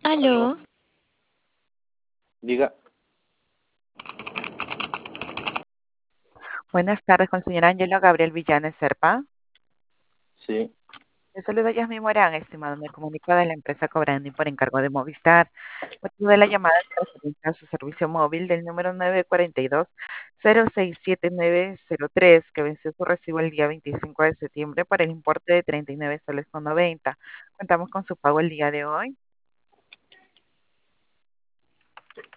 Aló, Aló, diga, Buenas tardes con el señor Ángelo Gabriel Villanes Serpa. sí, Le saluda Yasmin Morán, estimado. Me comunico de la empresa Cobrandi por encargo de Movistar. Motivo de la llamada es referente a su servicio móvil del número 942-067-903, que venció su recibo el día 25 de septiembre por el importe de 39 soles con 90. Contamos con su pago el día de hoy.